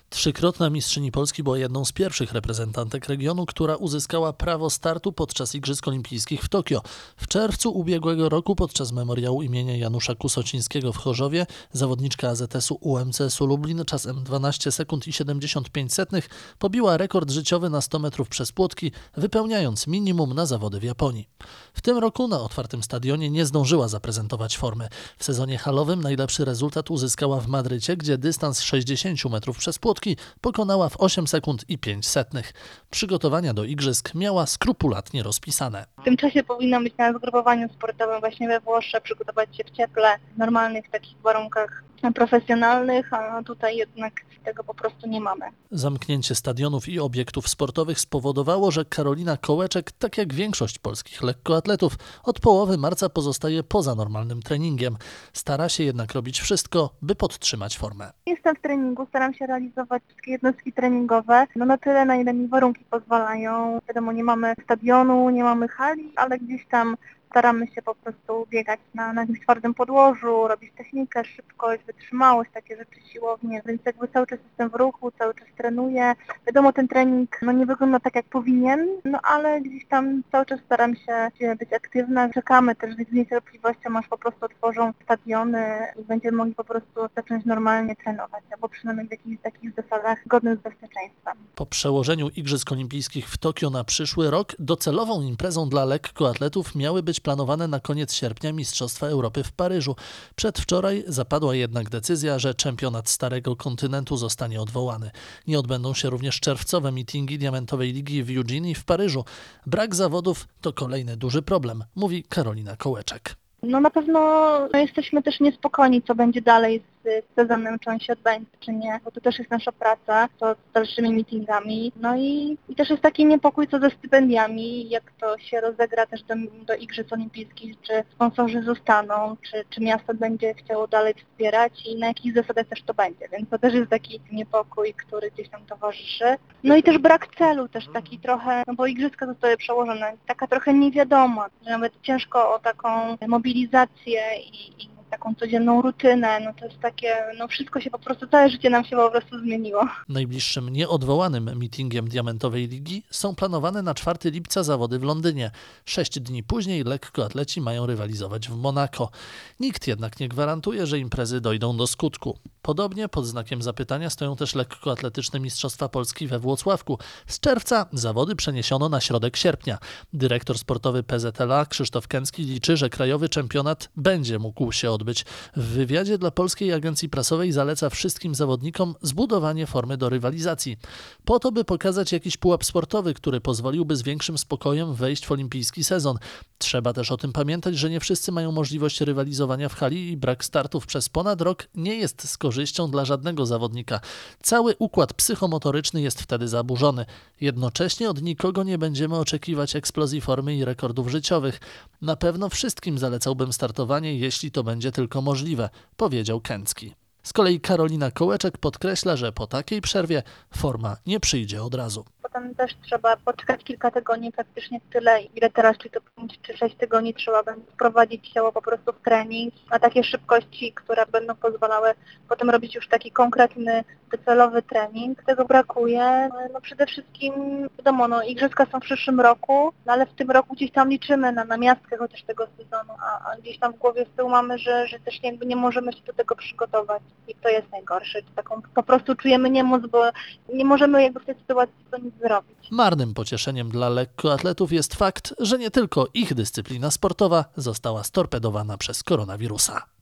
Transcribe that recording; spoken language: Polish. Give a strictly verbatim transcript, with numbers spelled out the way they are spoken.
Trzykrotna mistrzyni Polski była jedną z pierwszych reprezentantek regionu, która uzyskała prawo startu podczas Igrzysk Olimpijskich w Tokio. W czerwcu ubiegłego roku podczas memoriału imienia Janusza Kusocińskiego w Chorzowie zawodniczka A Z S-u U M C S-u Lublin czasem dwanaście sekund i siedemdziesiąt pięć setnych pobiła rekord życiowy na sto metrów przez płotki, wypełniając minimum na zawody w Japonii. W tym roku na otwartym stadionie nie zdążyła zaprezentować formy. W sezonie halowym najlepszy rezultat uzyskała w Madrycie, gdzie dystans sześćdziesiąt metrów przez płotki pokonała w osiem sekund i pięć setnych. Przygotowania do igrzysk miała skrupulatnie rozpisane. W tym czasie powinna być na zgrupowaniu sportowym właśnie we Włoszech, przygotować się w cieple, w normalnych takich warunkach profesjonalnych, a tutaj jednak tego po prostu nie mamy. Zamknięcie stadionów i obiektów sportowych spowodowało, że Karolina Kołeczek, tak jak większość polskich lekkoatletów, od połowy marca pozostaje poza normalnym treningiem. Stara się jednak robić wszystko, by podtrzymać formę. Jestem w treningu, staram się realizować wszystkie jednostki treningowe, no na tyle, na ile mi warunki pozwalają. Wiadomo, nie mamy stadionu, nie mamy hali, ale gdzieś tam staramy się po prostu biegać na, na jakimś twardym podłożu, robić technikę, szybkość, wytrzymałość, takie rzeczy siłownie, więc jakby cały czas jestem w ruchu, cały czas trenuję. Wiadomo, ten trening no nie wygląda tak jak powinien, no ale gdzieś tam cały czas staram się być aktywna. Czekamy też z niecierpliwością, aż po prostu otworzą stadiony i będziemy mogli po prostu zacząć normalnie trenować, albo przynajmniej w jakichś takich zasadach godnych z bezpieczeństwa. Po przełożeniu Igrzysk Olimpijskich w Tokio na przyszły rok docelową imprezą dla lekkoatletów miały być planowane na koniec sierpnia Mistrzostwa Europy w Paryżu. Przedwczoraj zapadła jednak decyzja, że czempionat Starego Kontynentu zostanie odwołany. Nie odbędą się również czerwcowe meetingi Diamentowej Ligi w Eugene i w Paryżu. Brak zawodów to kolejny duży problem, mówi Karolina Kołeczek. No na pewno no, jesteśmy też niespokojni, co będzie dalej z sezonem, czy on się odbędzie, czy nie, bo to też jest nasza praca, to z dalszymi meetingami. No i, i też jest taki niepokój co ze stypendiami, jak to się rozegra też do, do Igrzysk Olimpijskich, czy sponsorzy zostaną, czy, czy miasto będzie chciało dalej wspierać i na jakich zasadach też to będzie, więc to też jest taki niepokój, który gdzieś tam towarzyszy. No i też brak celu, też taki trochę, no bo Igrzyska zostały przełożone, taka trochę niewiadoma, że nawet ciężko o taką mobilizację i, i taką codzienną rutynę, no to jest takie, no wszystko się po prostu, całe życie nam się po prostu zmieniło. Najbliższym nieodwołanym meetingiem Diamentowej Ligi są planowane na czwartego lipca zawody w Londynie. Sześć dni później lekkoatleci mają rywalizować w Monako. Nikt jednak nie gwarantuje, że imprezy dojdą do skutku. Podobnie pod znakiem zapytania stoją też lekkoatletyczne Mistrzostwa Polski we Włocławku. Z czerwca zawody przeniesiono na środek sierpnia. Dyrektor sportowy P Z L A Krzysztof Kęcki liczy, że krajowy czempionat będzie mógł się odbyć. W wywiadzie dla Polskiej Agencji Prasowej zaleca wszystkim zawodnikom zbudowanie formy do rywalizacji. Po to, by pokazać jakiś pułap sportowy, który pozwoliłby z większym spokojem wejść w olimpijski sezon. Trzeba też o tym pamiętać, że nie wszyscy mają możliwość rywalizowania w hali i brak startów przez ponad rok nie jest z korzyścią dla żadnego zawodnika. Cały układ psychomotoryczny jest wtedy zaburzony. Jednocześnie od nikogo nie będziemy oczekiwać eksplozji formy i rekordów życiowych. Na pewno wszystkim zalecałbym startowanie, jeśli to będzie tylko możliwe, powiedział Kęcki. Z kolei Karolina Kołeczek podkreśla, że po takiej przerwie forma nie przyjdzie od razu. Potem też trzeba poczekać kilka tygodni, praktycznie tyle, ile teraz, czy to pięć czy sześć tygodni trzeba będzie wprowadzić ciało po prostu w trening na takie szybkości, które będą pozwalały potem robić już taki konkretny, docelowy trening. Tego brakuje. No przede wszystkim, wiadomo, no igrzyska są w przyszłym roku, no ale w tym roku gdzieś tam liczymy na namiastkę chociaż tego sezonu, a, a gdzieś tam w głowie z tyłu mamy, że, że też jakby nie możemy się do tego przygotować i to jest najgorsze. Taką po prostu czujemy niemoc, bo nie możemy jakby w tej sytuacji to nic zrobić. Marnym pocieszeniem dla lekkoatletów jest fakt, że nie tylko ich dyscyplina sportowa została storpedowana przez koronawirusa.